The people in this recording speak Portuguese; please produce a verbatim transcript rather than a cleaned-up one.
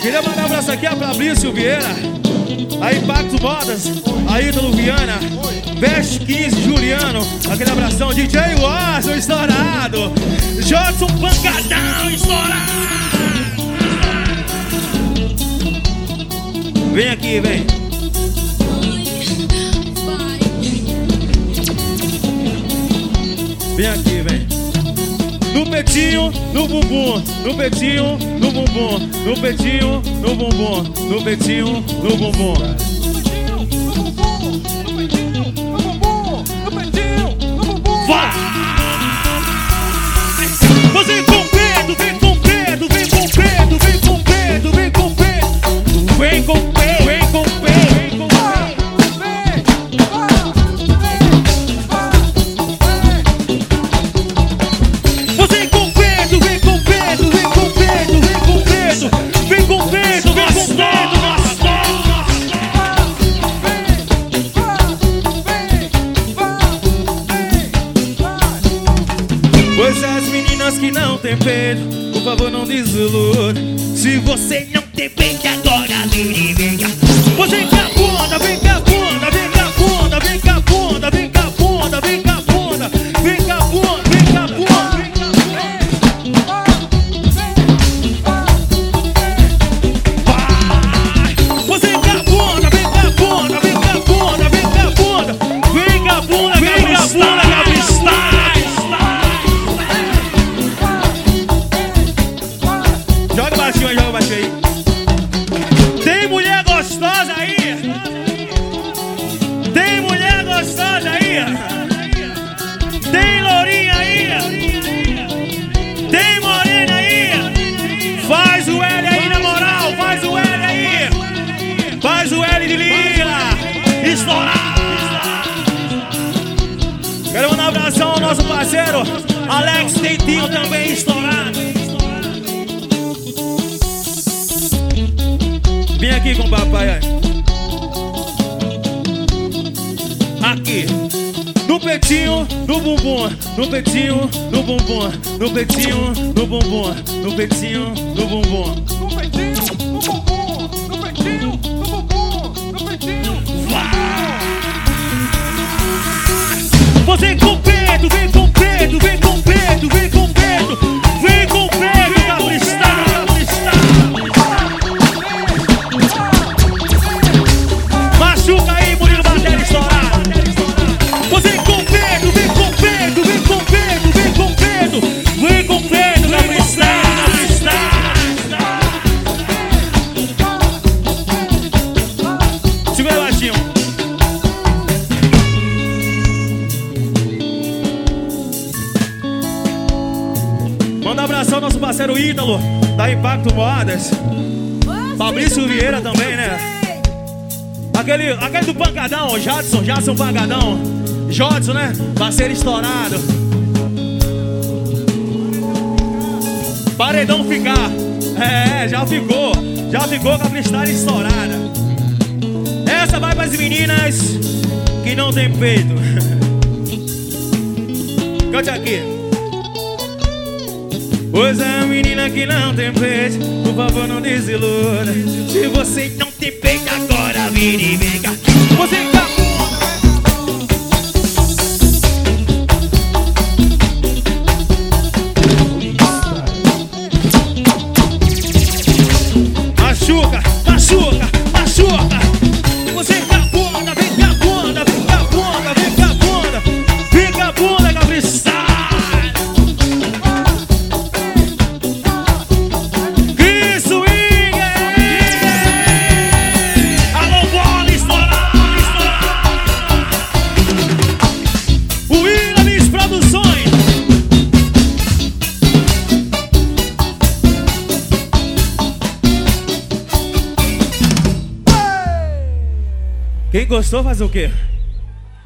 Queria mandar um abraço aqui a Fabrício Vieira, a Impacto Modas, a Ítalo Viana, Veste quinze, Juliano, aquele abração, D J Watson estourado, Jodson Pancadão estourado. Vem aqui, vem. Vem aqui, vem. No petinho, no bumbum, no petinho, no bumbum, no petinho, no bumbum, no petinho, no bumbum. Vai! Você com medo, vem com medo, vem com medo, vem com medo, vem com medo, vem com medo, vem com medo, vem com medo. Você com medo, vem com medo, vem com medo, vem com medo, vem com medo, vem com medo, pois as meninas que não tem peito, por favor não desilude. Se você não tem peito agora, vem, vem cá. Você vem cá bunda, vem cá bunda, vem cá bunda, vem cá bunda, vem cá bunda, vem cá bunda, vem cá bunda, vem cá bunda, vem cá bunda. Você vem cá bunda, vem cá bunda, vem cá bunda, vem cá bunda, vem cá bunda, vem cá bunda, joga baixinho aí, joga baixinho aí. Tem mulher gostosa aí? Tem mulher gostosa aí? Tem lourinha aí? Tem morena aí? Faz o L aí na moral, faz o L aí. Faz o L de lila. Estourar. Quero mandar um abração ao nosso parceiro Alex Tentinho, também estourado. Vem aqui com o papai aí. Aqui. No petinho, no bumbum. No petinho, no bumbum. No petinho, no bumbum. No petinho, no bumbum. No petinho, no bumbum. No petinho, no bumbum. No petinho. Você com peito, vem com peito, vem com peito, vem com peito, vem com peito, cabristão, cabristão. Machuca aí, Murilo Batéria estourado. Você com peito, vem com peito, vem com peito, vem com peito, vem com peito, cabristão, cabristão. Segura baixinho. Manda um abração ao nosso parceiro Ítalo, da Impacto Modas. Fabrício Vieira também, né? Aquele, aquele do Pancadão, Jadson, Jadson Pancadão. Jodson, né? Parceiro estourado. Paredão ficar. É, já ficou. Já ficou com a freestyle estourada. Essa vai para as meninas que não tem peito. Cante aqui. Pois é, menina que não tem peito, por favor não desiluda. Se você não tem peito agora, vire e vem cá. Você tá machuca, machuca, machuca. Você tá bunda, vem cá bunda, vem cá bunda, vem cá bunda, vem cá bunda, cabristão. Quem gostou faz o quê?